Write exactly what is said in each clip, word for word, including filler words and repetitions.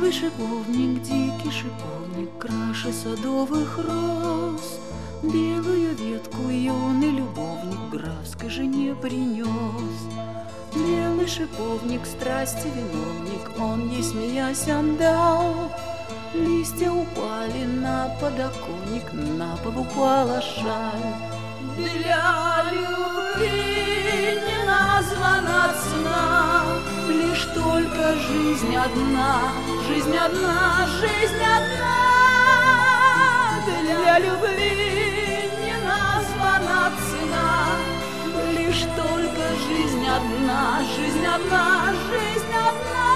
Белый шиповник, дикий шиповник, краше садовых роз, белую ветку юный любовник графской жене принес. Белый шиповник, страсти виновник, он ей смеясь отдал. Листья упали на подоконник, на пол упала шаль. Для любви не названа цена, лишь только жизнь одна, жизнь одна, жизнь одна. Для любви не названа цена, лишь только жизнь одна, жизнь одна, жизнь одна.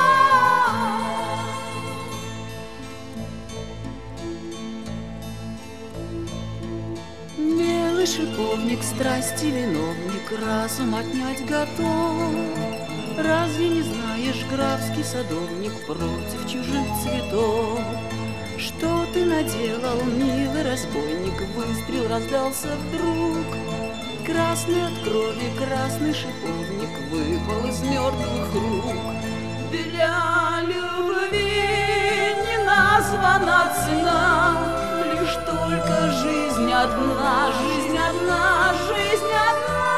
Белый шиповник, страсти виновник, разум отнять готов. Разве не знаешь, графский садовник, против чужих цветов? Что ты наделал, милый разбойник? Выстрел раздался вдруг. Красный от крови, красный шиповник выпал из мертвых рук. Для любви не названа цена, лишь только жизнь одна, жизнь одна, жизнь одна.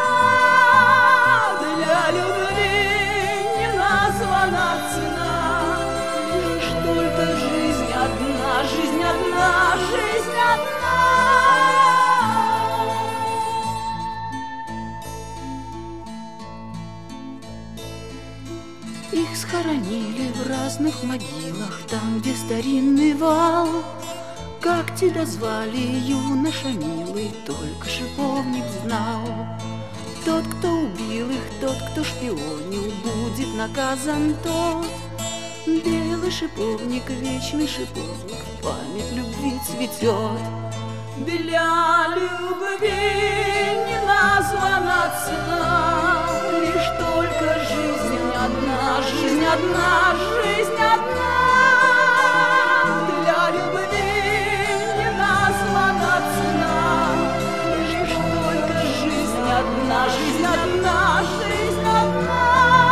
Для любви не названа цена, лишь только жизнь одна, жизнь одна, жизнь одна. Их схоронили в разных могилах, там, где старинный вал. Как тебя звали, юноша милый, только шиповник знал. Тот, кто убил их, тот, кто шпионил, будет наказан тот. Белый шиповник, вечный шиповник, в память любви цветет. Для любви не названа цена, лишь только жизнь одна, жизнь одна, жизнь одна. Для любви не названа цена, лишь только жизнь одна, жизнь одна, жизнь одна.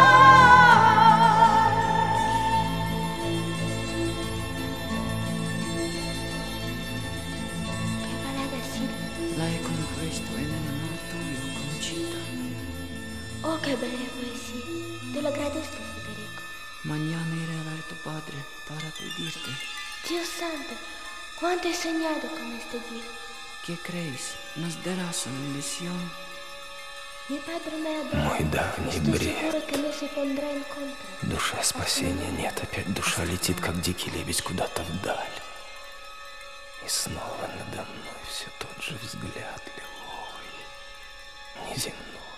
Like un questo e nell'amor tuyo, Conchita. Oh, che belle poesie. Te lo agradezco, Federico. Mañana iré a ver a tu padre para pedirte. Dios santo, cuánto he soñado con este día. ¿Qué crees? ¿Nos darás una bendición? Mi padre me adora. Мой давний Estoy бред. seguro que no se pondrá en contra. Душе спасения нет, опять душа летит, как дикий лебедь, куда-то вдаль. И снова надо мной все тот же взгляд лиловый, неземной.